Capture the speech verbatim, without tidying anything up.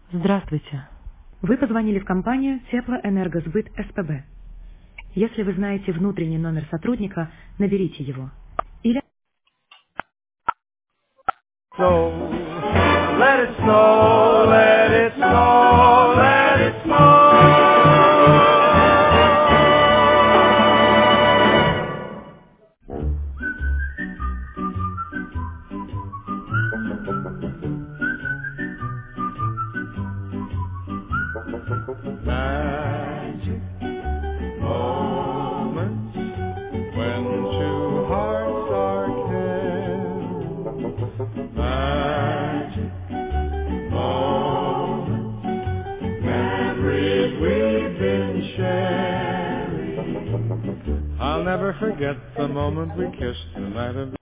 Здравствуйте. Вы позвонили в компанию Теплоэнергосбыт СПБ. Если вы знаете внутренний номер сотрудника, наберите его. Или... So, let it snow, let it snow, let it snow. Magic moments when two hearts are caring. Magic moments, memories we've been sharing. I'll never forget the moment we kissed the night of